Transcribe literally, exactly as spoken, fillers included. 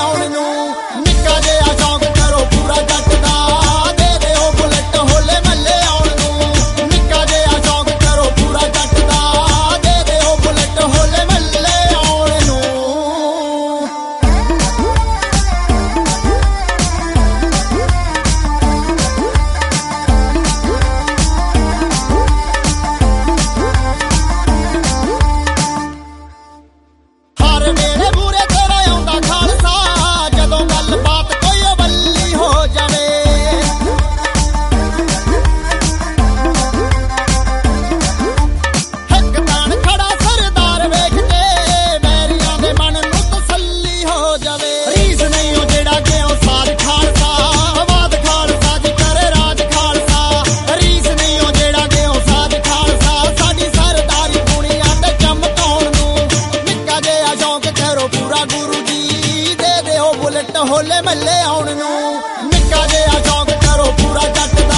ਆਉਣ ਨੂੰ। ਨਿੱਕਾ ਜਿਹਾ ਸ਼ੌਂਕ ਕਰੋ ਪੂਰਾ ਜੱਟ ਦਾ, ਦੇ ਦਿਓ ਬੁਲਟ ਹੋਲੇ ਮਹੱਲੇ ਆਉਣ ਨੂੰ। ਨਿੱਕਾ ਜਿਹਾ ਸ਼ੌਂਕ ਕਰੋ ਪੂਰਾ ਜੱਟ ਦਾ, ਦੇ ਦਿਓ ਬੁਲਟ ਹੋਲੇ ਮਹੱਲੇ ਆਉਣ ਨੂੰ। ਹਰ ਵੇਲੇ ਮੂਹਰੇ ਤੇਰਾ ਆਉਂਦਾ ਖਾਲਸਾ, ਜਦੋਂ ਗੱਲਬਾਤ ਕੋਈ ਅਵੱਲੀ ਹੋ ਜਾਵੇ। ਹੱਕ ਤਾਣ ਖੜਾ ਸਰਦਾਰ ਵੇਖ ਕੇ, ਵੈਰੀਆਂ ਦੇ ਮਨ ਨੂੰ ਤਸੱਲੀ ਹੋ ਜਾਵੇ। ਰੀਸ ਨਹੀਂ ਉਹ ਜਿਹੜਾ ਗਿਓ ਸਾਜ ਖਾਲਸਾ, ਵਾਦ ਖਾਲਸਾ ਜੀ ਕਰੇ ਰਾਜ ਖਾਲਸਾ। ਰੀਸ ਨਹੀਂ ਉਹ ਜਿਹੜਾ ਗਿਓ ਸਾਜ ਖਾਲਸਾ, ਸਾਡੀ ਸਰਦਾਰੀ ਦੁਨੀਆ ਤੇ ਚਮਕਾਉਣ ਨੂੰ। ਨਿੱਕਾ ਜਿਹਾ ਸ਼ੌਂਕ ਕਰੋ ਪੂਰਾ ਗੁਰੂ ਜੀ, ਦੇ ਦਿਓ ਬੁਲਟ ਹੋਲੇ ਮਹੱਲੇ ਆਉਣ ਨੂੰ। ਨਿੱਕਾ ਜਿਹਾ ਸ਼ੌਂਕ ਕਰੋ ਪੂਰਾ ਜੱਟ ਦਾ,